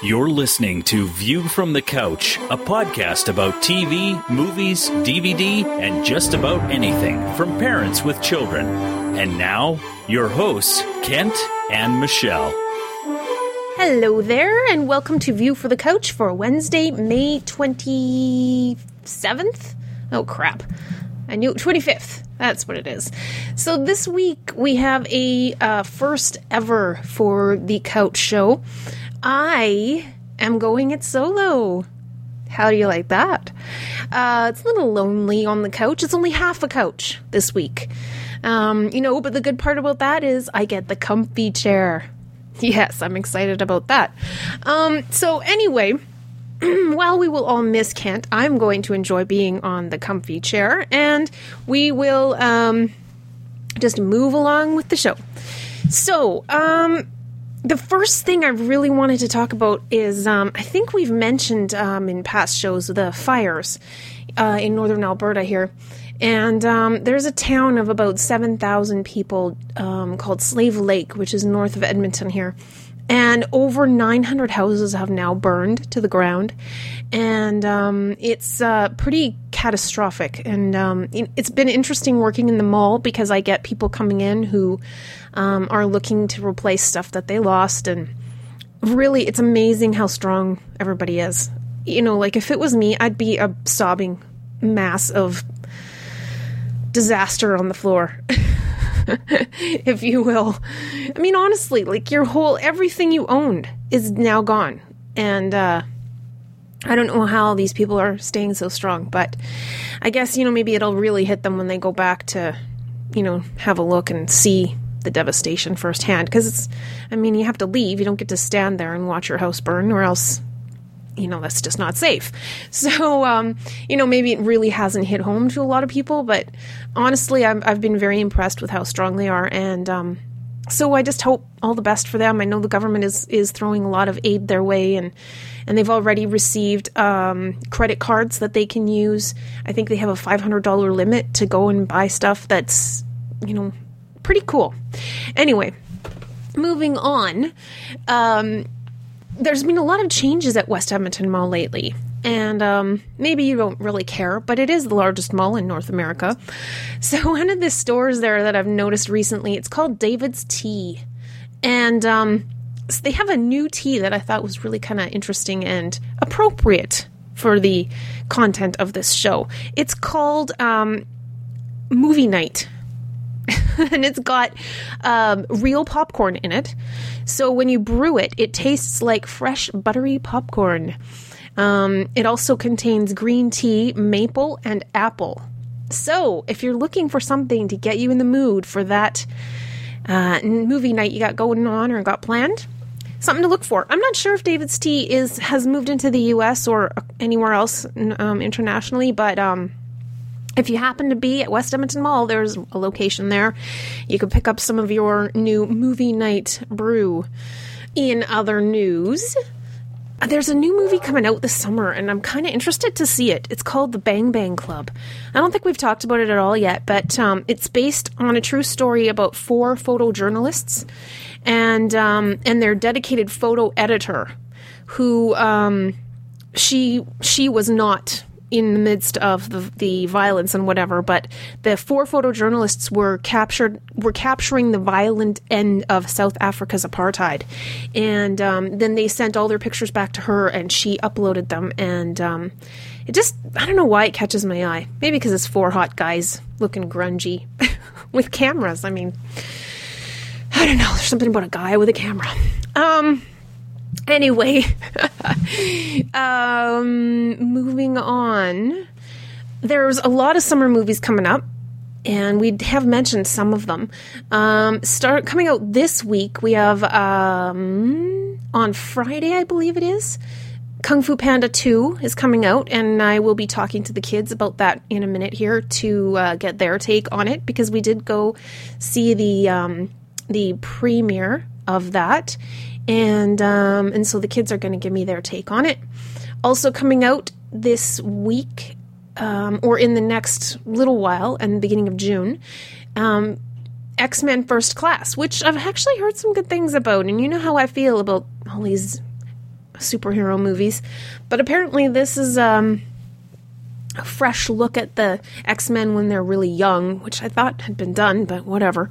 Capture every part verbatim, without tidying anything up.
You're listening to View from the Couch, a podcast about T V, movies, D V D, and just about anything from parents with children. And now, your hosts, Kent and Michelle. Hello there, and welcome to View for the Couch for Wednesday, May twenty-seventh? Oh, crap. I knew twenty-fifth. That's what it is. So this week, we have a uh, first ever for the Couch Show. I am going it solo. How do you like that? Uh, it's a little lonely on the couch. It's only half a couch this week. Um, you know, but the good part about that is I get the comfy chair. Yes, I'm excited about that. Um, so anyway, while we will all miss Kent, I'm going to enjoy being on the comfy chair, and we will um, just move along with the show. So, um... the first thing I really wanted to talk about is, um, I think we've mentioned um, in past shows the fires uh, in northern Alberta here. And um, there's a town of about seven thousand people um, called Slave Lake, which is north of Edmonton here. And over nine hundred houses have now burned to the ground. And um, it's uh, pretty catastrophic. And um, it's been interesting working in the mall because I get people coming in who um, are looking to replace stuff that they lost. And really, it's amazing how strong everybody is. You know, like if it was me, I'd be a sobbing mass of disaster on the floor. If you will. I mean, honestly, like your whole, everything you owned is now gone. And uh, I don't know how these people are staying so strong, but I guess, you know, maybe it'll really hit them when they go back to, you know, have a look and see the devastation firsthand. Because it's, I mean, you have to leave. You don't get to stand there and watch your house burn, or else, you know, that's just not safe. So, um, you know, maybe it really hasn't hit home to a lot of people, but honestly, I've, I've been very impressed with how strong they are. And um, so I just hope all the best for them. I know the government is, is throwing a lot of aid their way, and, and they've already received um, credit cards that they can use. I think they have a five hundred dollars limit to go and buy stuff that's, you know, pretty cool. Anyway, moving on. Um, There's been a lot of changes at West Edmonton Mall lately, and um, maybe you don't really care, but it is the largest mall in North America. So one of the stores there that I've noticed recently, it's called David's Tea, and um, so they have a new tea that I thought was really kind of interesting and appropriate for the content of this show. It's called um, Movie Night. And it's got um, real popcorn in it. So when you brew it, it tastes like fresh, buttery popcorn. Um, it also contains green tea, maple, and apple. So if you're looking for something to get you in the mood for that uh, movie night you got going on or got planned, something to look for. I'm not sure if David's Tea is has moved into the U S or anywhere else um, internationally, but... Um, If you happen to be at West Edmonton Mall, there's a location there. You can pick up some of your new movie night brew. In other news, there's a new movie coming out this summer, and I'm kind of interested to see it. It's called The Bang Bang Club. I don't think we've talked about it at all yet, but um, it's based on a true story about four photojournalists and um, and their dedicated photo editor, who um, she she was not in the midst of the, the violence and whatever, but the four photojournalists were captured, were capturing the violent end of South Africa's apartheid. And um, then they sent all their pictures back to her, and she uploaded them. And um, it just, I don't know why it catches my eye. Maybe because it's four hot guys looking grungy with cameras. I mean, I don't know. There's something about a guy with a camera. Um... Anyway, um, moving on, there's a lot of summer movies coming up, and we have mentioned some of them. Um, start coming out this week, we have, um, on Friday, I believe it is, Kung Fu Panda two is coming out, and I will be talking to the kids about that in a minute here to uh, get their take on it, because we did go see the, um, the premiere of that. And um, and so the kids are going to give me their take on it. Also coming out this week, um, or in the next little while, and the beginning of June, um, X-Men First Class, which I've actually heard some good things about. And you know how I feel about all these superhero movies. But apparently this is um, a fresh look at the X-Men when they're really young, which I thought had been done, but whatever.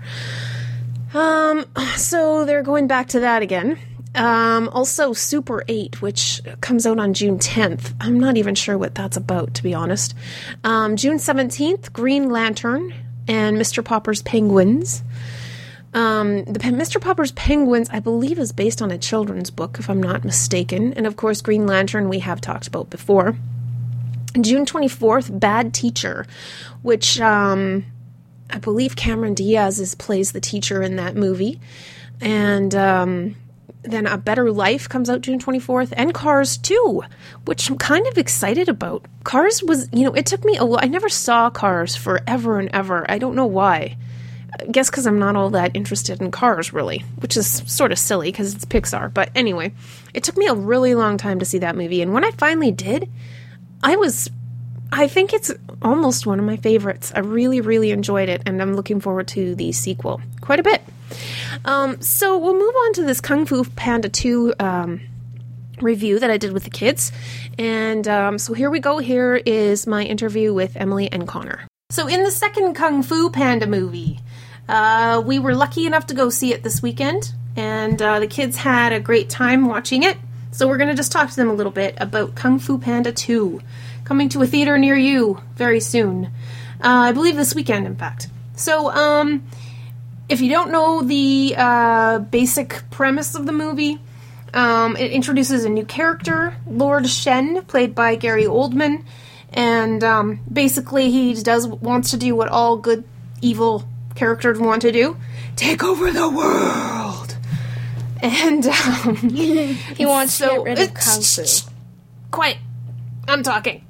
Um, so they're going back to that again. Um, also Super eight, which comes out on June tenth. I'm not even sure what that's about, to be honest. Um, June seventeenth, Green Lantern and Mister Popper's Penguins. Um, the Mister Popper's Penguins, I believe, is based on a children's book, if I'm not mistaken. And of course, Green Lantern we have talked about before. June twenty-fourth, Bad Teacher, which, um, I believe Cameron Diaz is, plays the teacher in that movie. And, um... Then A Better Life comes out June twenty-fourth, and Cars two, which I'm kind of excited about. Cars was, you know, it took me a while. I never saw Cars forever and ever. I don't know why. I guess because I'm not all that interested in cars, really, which is sort of silly because it's Pixar. But anyway, it took me a really long time to see that movie. And when I finally did, I was, I think it's almost one of my favorites. I really, really enjoyed it, and I'm looking forward to the sequel quite a bit. Um, so we'll move on to this Kung Fu Panda two um, review that I did with the kids. And um, so here we go. Here is my interview with Emily and Connor. So in the second Kung Fu Panda movie, uh, we were lucky enough to go see it this weekend. And uh, the kids had a great time watching it. So we're going to just talk to them a little bit about Kung Fu Panda two, coming to a theater near you very soon. Uh, I believe this weekend, in fact. So, um... if you don't know the uh, basic premise of the movie, um, it introduces a new character, Lord Shen, played by Gary Oldman, and um, basically he does wants to do what all good evil characters want to do: take over the world. And um, he wants so, to get rid of Kung Fu. Quiet, I'm talking.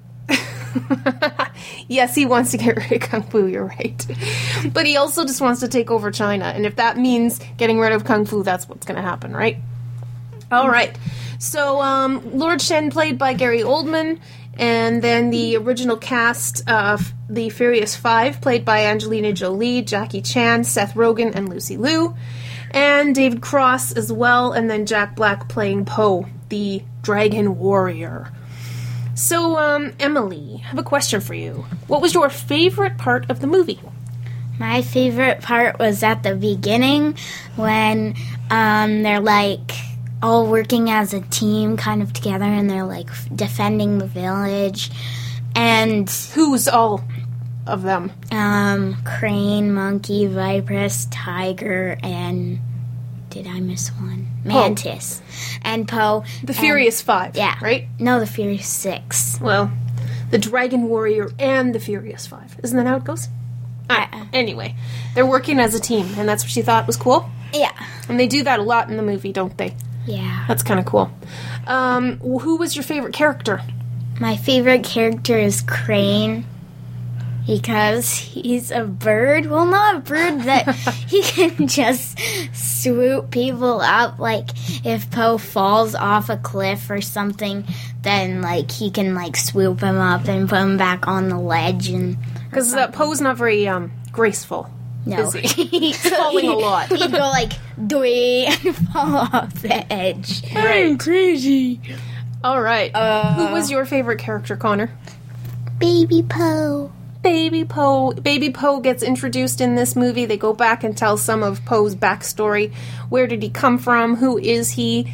Yes, he wants to get rid of Kung Fu, you're right. But he also just wants to take over China. And if that means getting rid of Kung Fu, that's what's going to happen, right? All right. So, um, Lord Shen, played by Gary Oldman. And then the original cast of The Furious Five, played by Angelina Jolie, Jackie Chan, Seth Rogen, and Lucy Liu. And David Cross as well. And then Jack Black playing Po, the Dragon Warrior. So, um, Emily, I have a question for you. What was your favorite part of the movie? My favorite part was at the beginning when um, they're, like, all working as a team kind of together and they're, like, defending the village. And... who's all of them? Um, Crane, Monkey, Viperous, Tiger, and... did I miss one? Mantis. Po. And Po. The Furious Five, yeah. right? No, the Furious Six. Well, the Dragon Warrior and the Furious Five. Isn't that how it goes? Uh, ah, anyway, they're working as a team, and that's what you thought was cool? Yeah. And they do that a lot in the movie, don't they? Yeah. That's kind of cool. Um, who was your favorite character? My favorite character is Crane. Because he's a bird. Well, not a bird that he can just swoop people up. Like, if Po falls off a cliff or something, then, like, he can, like, swoop him up and put him back on the ledge. And because uh, Po's not very um, graceful, no. is he? He's falling a lot. He'd go, like, dwee, and fall off the edge. I'm crazy. All right. Uh, Who was your favorite character, Connor? Baby Po. Baby Po. Baby Po gets introduced in this movie. They go back and tell some of Po's backstory. Where did he come from? Who is he?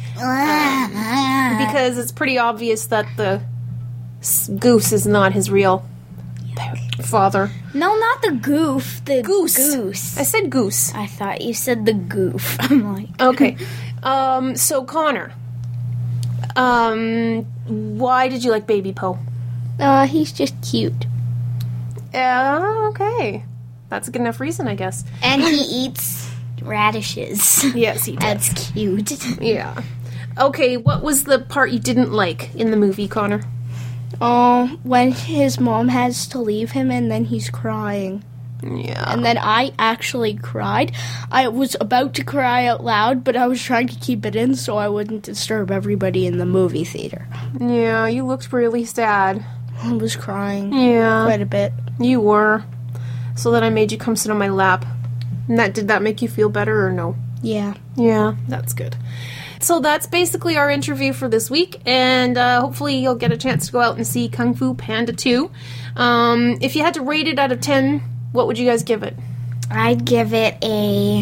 Uh, because it's pretty obvious that the goose is not his real father. No, not the goof. The goose. Goose. I said goose. I thought you said the goof. I'm like... okay. Um, so, Connor, um, why did you like Baby Po? Uh, he's just cute. Uh, okay. That's a good enough reason, I guess. And he eats radishes. Yes, he does. That's cute. Yeah. Okay, what was the part you didn't like in the movie, Connor? Um, when his mom has to leave him and then he's crying. Yeah. And then I actually cried. I was about to cry out loud, but I was trying to keep it in so I wouldn't disturb everybody in the movie theater. Yeah, you looked really sad. I was crying. Yeah. Quite a bit. You were. So then I made you come sit on my lap. And that did that make you feel better or no? Yeah. Yeah, that's good. so that's basically our interview for this week, and uh, hopefully you'll get a chance to go out and see Kung Fu Panda two. Um, if you had to rate it out of ten, what would you guys give it? I'd give it a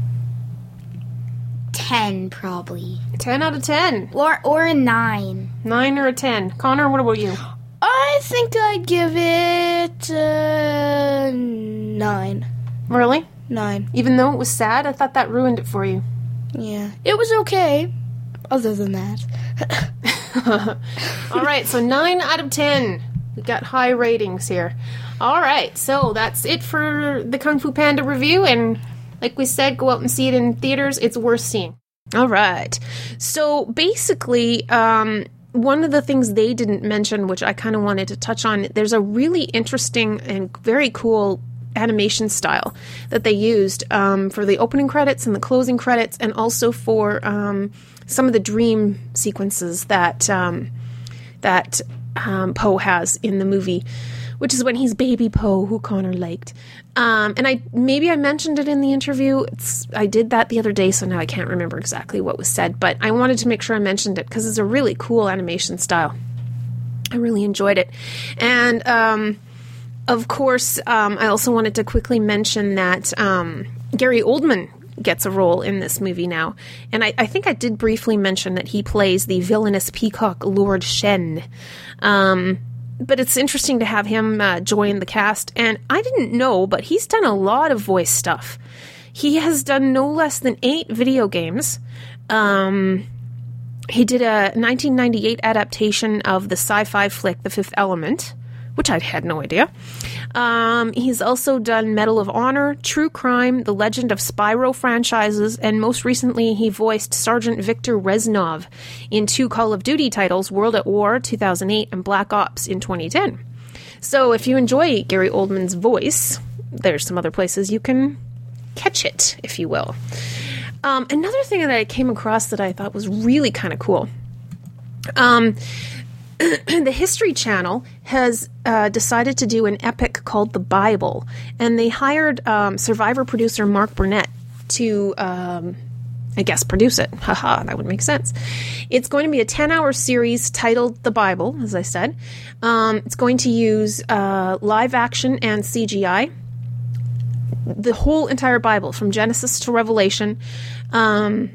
ten, probably. ten out of ten. Or or a nine. nine or a ten. Connor, what about you? I think I'd give it uh, nine. Really? Nine. Even though it was sad? I thought that ruined it for you. Yeah. It was okay, other than that. All right, so nine out of ten. We got high ratings here. All right, so that's it for the Kung Fu Panda review, and like we said, go out and see it in theaters. It's worth seeing. All right. So basically, um, one of the things they didn't mention, which I kind of wanted to touch on, there's a really interesting and very cool animation style that they used um, for the opening credits and the closing credits, and also for um, some of the dream sequences that um, that um, Poe has in the movie, which is when he's baby Poe, who Connor liked. Um, and I maybe I mentioned it in the interview. It's, I did that the other day, so now I can't remember exactly what was said, but I wanted to make sure I mentioned it because it's a really cool animation style. I really enjoyed it. And um, of course, um, I also wanted to quickly mention that um, Gary Oldman gets a role in this movie now. And I, I think I did briefly mention that he plays the villainous peacock Lord Shen. Um, but it's interesting to have him uh, join the cast. And I didn't know, but he's done a lot of voice stuff. He has done no less than eight video games. Um, he did a nineteen ninety-eight adaptation of the sci-fi flick The Fifth Element, which I had no idea. Um, he's also done Medal of Honor, True Crime, The Legend of Spyro franchises, and most recently he voiced Sergeant Victor Reznov in two Call of Duty titles, World at War two thousand eight and Black Ops in twenty ten. So if you enjoy Gary Oldman's voice, there's some other places you can catch it, if you will. Um, another thing that I came across that I thought was really kind of cool. Um... The History Channel has uh, decided to do an epic called The Bible, and they hired um, Survivor producer Mark Burnett to, um, I guess, produce it. Haha, that would make sense. It's going to be a ten-hour series titled The Bible, as I said. Um, it's going to use uh, live action and C G I. The whole entire Bible, from Genesis to Revelation, um,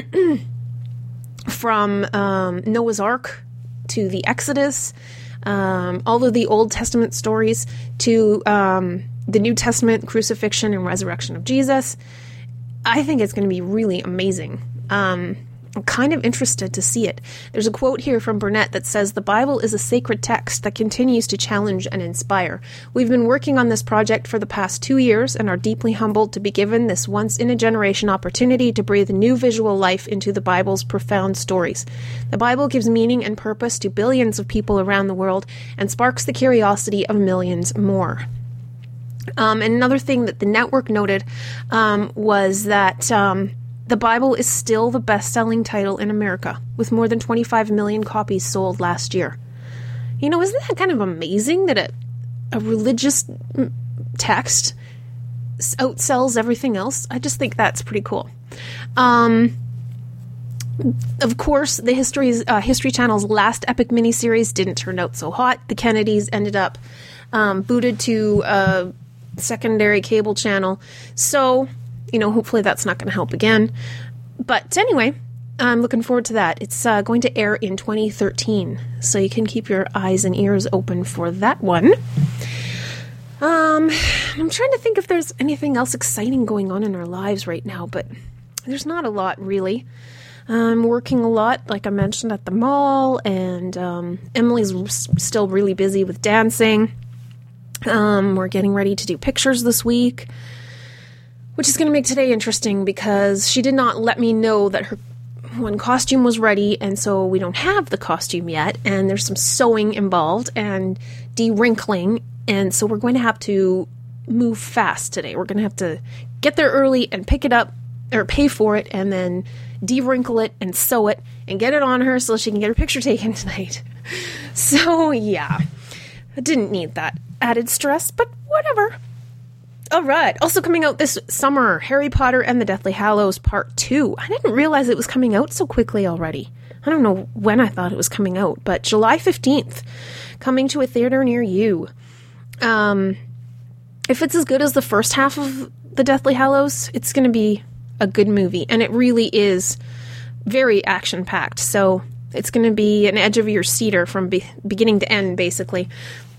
from um, Noah's Ark to the Exodus, um, all of the Old Testament stories, to um, the New Testament, crucifixion and resurrection of Jesus. I think it's going to be really amazing. Um, I'm kind of interested to see it. There's a quote here from Burnett that says, "The Bible is a sacred text that continues to challenge and inspire. We've been working on this project for the past two years and are deeply humbled to be given this once-in-a-generation opportunity to breathe new visual life into the Bible's profound stories. The Bible gives meaning and purpose to billions of people around the world and sparks the curiosity of millions more." Um, and another thing that the network noted um, was that um, the Bible is still the best-selling title in America, with more than twenty-five million copies sold last year. You know, isn't that kind of amazing that a, a religious text outsells everything else? I just think that's pretty cool. Um, of course, the History's, uh, History Channel's last epic miniseries didn't turn out so hot. The Kennedys ended up um, booted to a secondary cable channel. So, you know, hopefully that's not going to help again. But anyway, I'm looking forward to that. It's uh, going to air in twenty thirteen, so you can keep your eyes and ears open for that one. Um, I'm trying to think if there's anything else exciting going on in our lives right now, but there's not a lot, really. I'm working a lot, like I mentioned, at the mall, and um, Emily's still really busy with dancing. Um, we're getting ready to do pictures this week, which is going to make today interesting because she did not let me know that her one costume was ready, and so we don't have the costume yet, and there's some sewing involved and de-wrinkling, and so we're going to have to move fast today. We're going to have to get there early and pick it up, or pay for it, and then de-wrinkle it and sew it and get it on her so she can get her picture taken tonight. So, yeah. I didn't need that added stress, but whatever. All right. Also coming out this summer, Harry Potter and the Deathly Hallows Part two. I didn't realize it was coming out so quickly already. I don't know when I thought it was coming out, but July fifteenth, coming to a theater near you. Um, if it's as good as the first half of the Deathly Hallows, it's going to be a good movie. And it really is very action-packed. So it's going to be an edge of your seater from be- beginning to end, basically.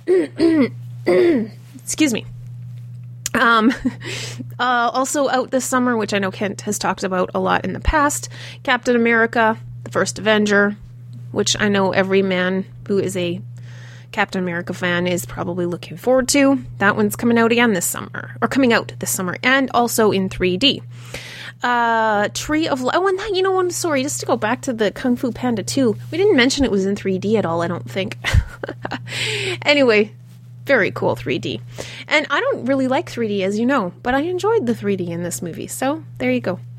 Excuse me. Um, uh, also out this summer, which I know Kent has talked about a lot in the past, Captain America, the First Avenger, which I know every man who is a Captain America fan is probably looking forward to. That one's coming out again this summer, or coming out this summer, and also in three D. Uh, Tree of Life. Oh, and that, you know, I'm sorry, just to go back to the Kung Fu Panda two, we didn't mention it was in three D at all, I don't think. Anyway, very cool three D. And I don't really like three D, as you know, but I enjoyed the three D in this movie, so there you go.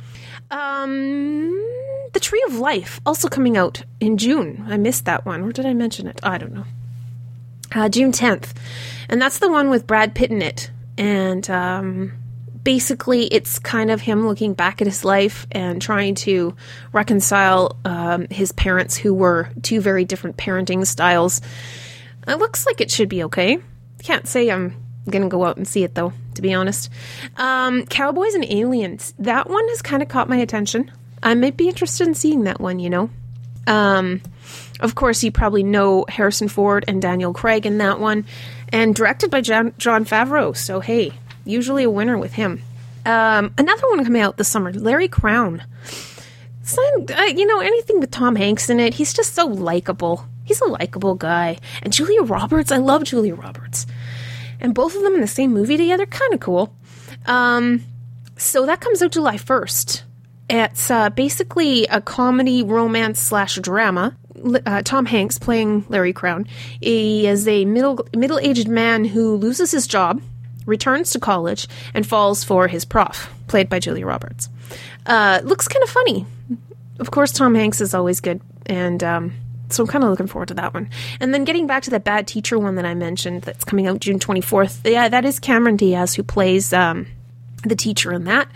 Um, The Tree of Life, also coming out in June. I missed that one, or did I mention it? I don't know. Uh, June tenth. And that's the one with Brad Pitt in it. And um, basically it's kind of him looking back at his life and trying to reconcile um, his parents, who were two very different parenting styles. It looks like it should be okay. Can't say I'm going to go out and see it, though, to be honest. Um, Cowboys and Aliens. That one has kind of caught my attention. I might be interested in seeing that one, you know. Um, of course, you probably know Harrison Ford and Daniel Craig in that one. And directed by John, Jon Favreau. So, hey, usually a winner with him. Um, another one coming out this summer, Larry Crowne. So, uh, you know, anything with Tom Hanks in it, he's just so likable. He's a likable guy. And Julia Roberts, I love Julia Roberts. And both of them in the same movie together, kind of cool. Um, so that comes out July first. It's uh, basically a comedy, romance slash drama. Uh, Tom Hanks playing Larry Crowne. He is a middle middle-aged man who loses his job, returns to college, and falls for his prof, played by Julia Roberts. Uh, looks kind of funny. Of course, Tom Hanks is always good, and um, so I'm kind of looking forward to that one. And then getting back to that Bad Teacher one that I mentioned that's coming out June twenty-fourth. Yeah, that is Cameron Diaz who plays um, the teacher in that.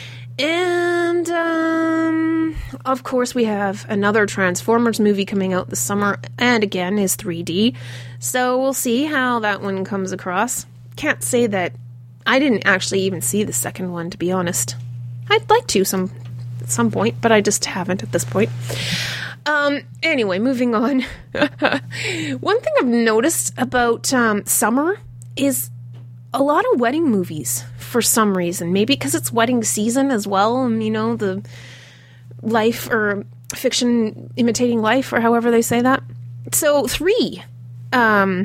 And, um, of course, we have another Transformers movie coming out this summer, and again is three D. So we'll see how that one comes across. Can't say that I didn't actually even see the second one, to be honest. I'd like to some at some point, but I just haven't at this point. Um, anyway, moving on. One thing I've noticed about um, summer is a lot of wedding movies for some reason. Maybe because it's wedding season as well, and you know, the life or fiction imitating life, or however they say that. So three um,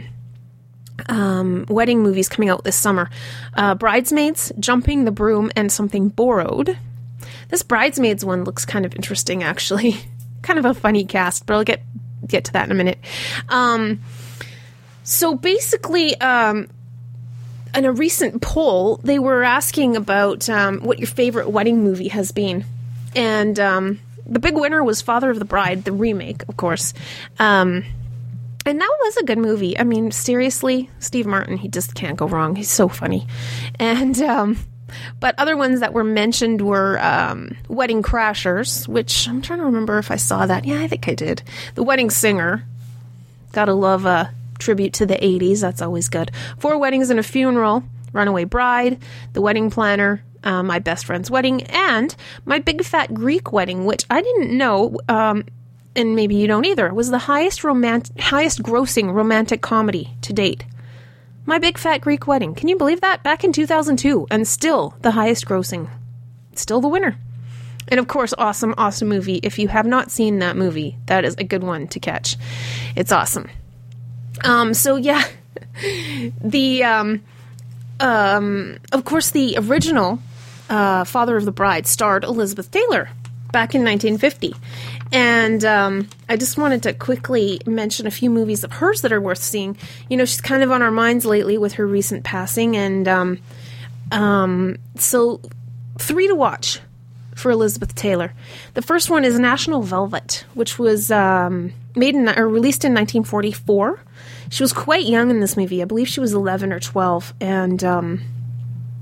um, wedding movies coming out this summer. Uh, Bridesmaids, Jumping the Broom, and Something Borrowed. This Bridesmaids one looks kind of interesting, actually. Kind of a funny cast, but I'll get get to that in a minute. Um, so basically, um, in a recent poll, they were asking about um, what your favorite wedding movie has been. And um, the big winner was Father of the Bride, the remake, of course. Um, and that was a good movie. I mean, seriously, Steve Martin, he just can't go wrong. He's so funny. And um, but other ones that were mentioned were um, Wedding Crashers, which I'm trying to remember if I saw that. Yeah, I think I did. The Wedding Singer. Gotta love a tribute to the eighties. That's always good. Four Weddings and a Funeral, Runaway Bride, The Wedding Planner, uh, My Best Friend's Wedding, and My Big Fat Greek Wedding, which I didn't know, um, and maybe you don't either, was the highest romant- highest grossing romantic comedy to date. My Big Fat Greek Wedding. Can you believe that? Back in two thousand two, and still the highest grossing. Still the winner. And of course, awesome, awesome movie. If you have not seen that movie, that is a good one to catch. It's awesome. Um, so yeah, the, um, um, of course, the original, uh, Father of the Bride starred Elizabeth Taylor back in nineteen fifty. And, um, I just wanted to quickly mention a few movies of hers that are worth seeing. You know, she's kind of on our minds lately with her recent passing. And, um, um, so three to watch for Elizabeth Taylor. The first one is National Velvet, which was, um, made in, or released in nineteen forty-four. She was quite young in this movie. I believe she was eleven or twelve. And um,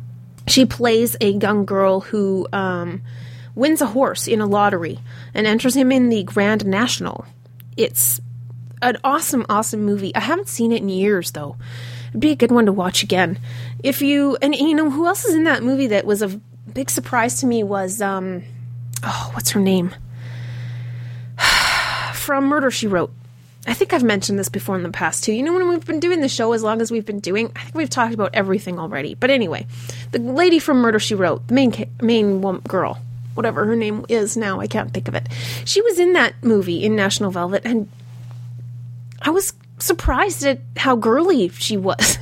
She plays a young girl who um, wins a horse in a lottery and enters him in the Grand National. It's an awesome, awesome movie. I haven't seen it in years, though. It'd be a good one to watch again. If you, and you know, who else is in that movie that was a big surprise to me was, um, oh, what's her name? From Murder, She Wrote. I think I've mentioned this before in the past, too. You know, when we've been doing the show as long as we've been doing, I think we've talked about everything already. But anyway, the lady from Murder, She Wrote, the main, main woman, girl, whatever her name is now, I can't think of it. She was in that movie, in National Velvet, and I was surprised at how girly she was.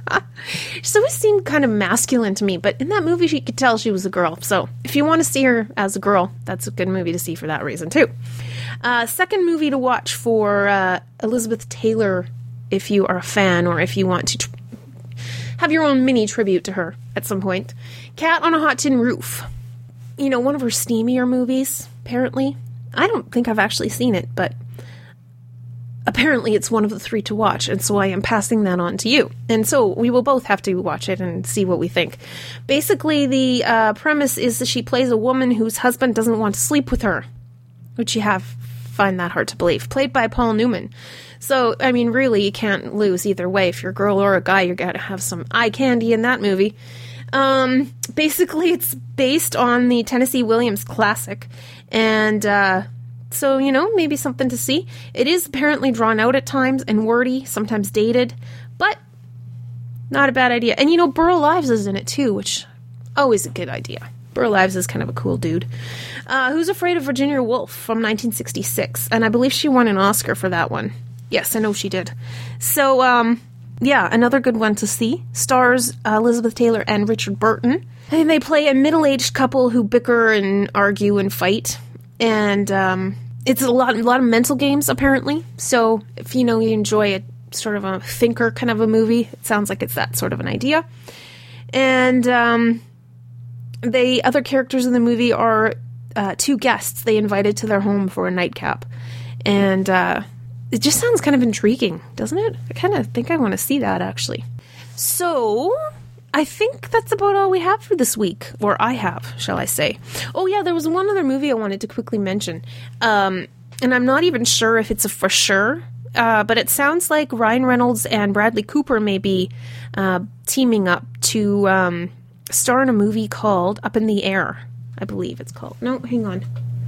She always seemed kind of masculine to me, but in that movie, she could tell she was a girl. So if you want to see her as a girl, that's a good movie to see for that reason, too. Uh, second movie to watch for uh, Elizabeth Taylor, if you are a fan or if you want to tr- have your own mini tribute to her at some point. Cat on a Hot Tin Roof. You know, one of her steamier movies, apparently. I don't think I've actually seen it, but apparently it's one of the three to watch, and so I am passing that on to you. And so we will both have to watch it and see what we think. Basically, the uh, premise is that she plays a woman whose husband doesn't want to sleep with her, which you have find that hard to believe. Played by Paul Newman. So, I mean, really, you can't lose either way. If you're a girl or a guy, you gotta have some eye candy in that movie. Um, basically, it's based on the Tennessee Williams classic, and uh, so, you know, maybe something to see. It is apparently drawn out at times and wordy, sometimes dated, but not a bad idea. And, you know, Burl Ives is in it, too, which always a good idea. Burl Ives is kind of a cool dude. Uh, Who's Afraid of Virginia Woolf from nineteen sixty-six, and I believe she won an Oscar for that one. Yes, I know she did. So, um, yeah, another good one to see. Stars uh, Elizabeth Taylor and Richard Burton. And they play a middle-aged couple who bicker and argue and fight. And um, it's a lot, a lot of mental games, apparently. So if, you know, you enjoy a sort of a thinker kind of a movie, it sounds like it's that sort of an idea. And um, the other characters in the movie are uh, two guests they invited to their home for a nightcap. And uh, it just sounds kind of intriguing, doesn't it? I kind of think I want to see that, actually. So I think that's about all we have for this week. Or I have, shall I say. Oh, yeah, there was one other movie I wanted to quickly mention. Um, and I'm not even sure if it's a for sure. Uh, but it sounds like Ryan Reynolds and Bradley Cooper may be uh, teaming up to um, star in a movie called Up in the Air, I believe it's called. No, hang on.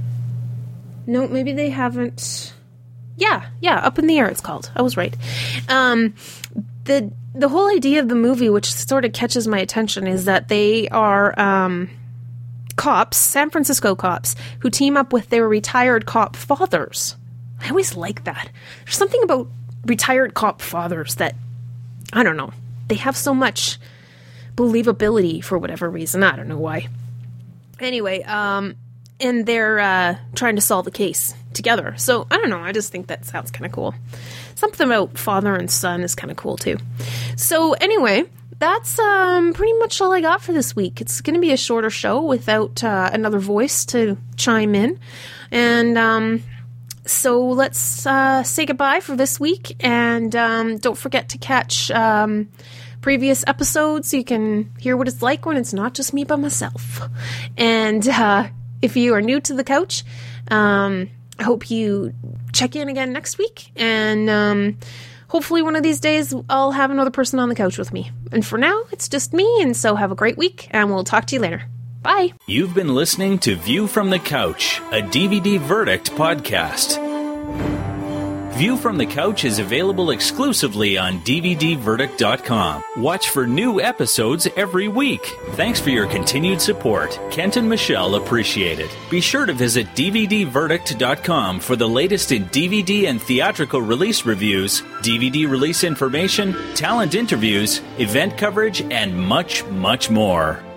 No, maybe they haven't. Yeah, yeah, Up in the Air it's called. I was right. Um, the the whole idea of the movie, which sort of catches my attention, is that they are um, cops, San Francisco cops, who team up with their retired cop fathers. I always like that. There's something about retired cop fathers that, I don't know, they have so much believability for whatever reason. I don't know why. Anyway, um, and they're uh, trying to solve the case together. So, I don't know, I just think that sounds kind of cool. Something about father and son is kind of cool, too. So, anyway, that's um, pretty much all I got for this week. It's going to be a shorter show without uh, another voice to chime in. And, um... So let's uh, say goodbye for this week, and um, don't forget to catch um, previous episodes so you can hear what it's like when it's not just me by myself. And uh, if you are new to the couch, um, I hope you check in again next week, and um, hopefully one of these days I'll have another person on the couch with me. And for now, it's just me, and so have a great week, and we'll talk to you later. Bye. You've been listening to View from the Couch, a D V D Verdict podcast. View from the Couch is available exclusively on D V D verdict dot com. Watch for new episodes every week. Thanks for your continued support. Kent and Michelle appreciate it. Be sure to visit D V D verdict dot com for the latest in D V D and theatrical release reviews, D V D release information, talent interviews, event coverage, and much, much more.